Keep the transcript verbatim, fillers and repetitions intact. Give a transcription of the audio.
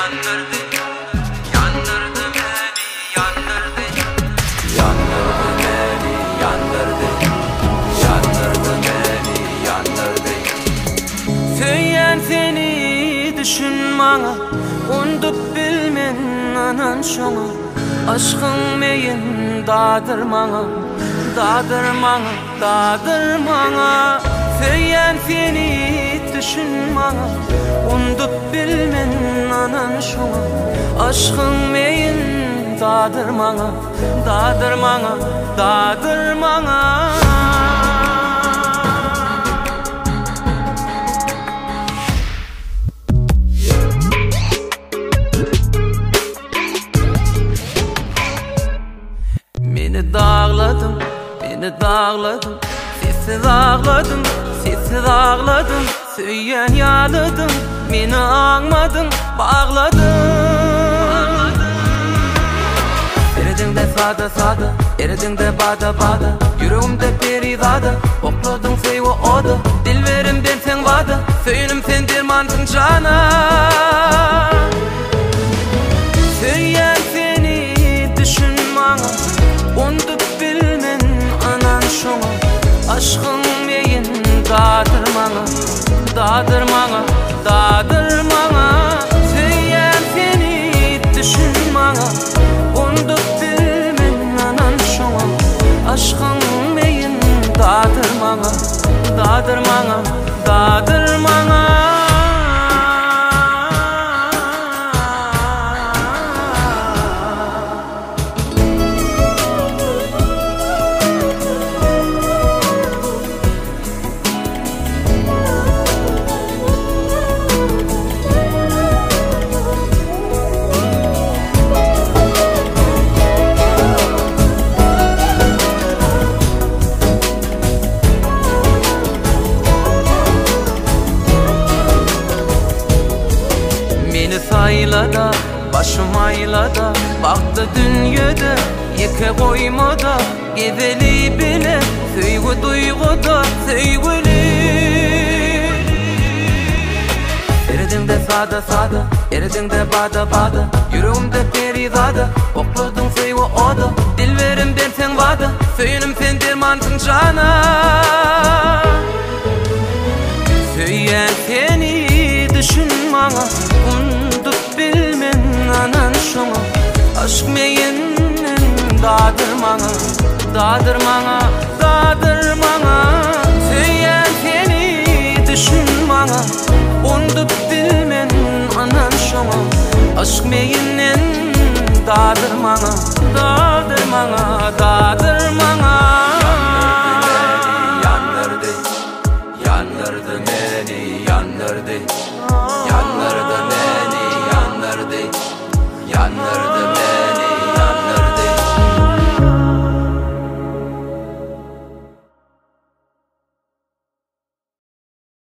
yandırdı, yandırdı beni, yandırdı, yandırdı beni, yandırdı, yandırdı beni, yandırdı. Söyleyen seni düşünmana, undup bilmen anan şoňa. Aşkın meyin dadırmana, dadırmana, dadırmana. Söyleyen seni düşünmana, undup bilmen anan şoňa. Aşkın meyin dadırmana, dadırmana, dadırmana. Beni dağladın, beni dağladın, sessiz ağladın, sessiz ağladın. Söyleyen yağladın, beni anmadın, bağladın. Eredin de sada sada, eredin de bada bada. Yüreğimde perizada, okladın seyve oda. Dilverimden sen vada, söyünüm sen dermandın cana. Söyleyen seni düşünmana, undup bilmen anan şoňa. Aşkın meyin dadırmana, dadırmana, dadırmana. Söyleyen seni düşünmana, undup bilmen anan şoňa. Aşkın meyin dadırmana, dadırmana, dadırmana. Saylada, başım aylada, baktı dünyada, yeke koymada. Gezeli bile, söygü duyguda, söygülü. Eredin de sada sada, eredin de bada bada. Yüreğimde perizada, okladın seyve oda. Dilverimden sen vada, söyünüm sen dermandın cana. Söyleyen seni düşünmana, undup bilmen anan şoňa. Aşk meyinin dadırmana, dadırmana, dadırmana. Söyleyen seni düşünmana, undup bilmen anan şoňa. Aşk meyinin dadırmana, dadırmana, dadırmana. Yandırdı, yandırdı beni, yandırdı, yandırdı beni, yandırdı, yandırdı beni.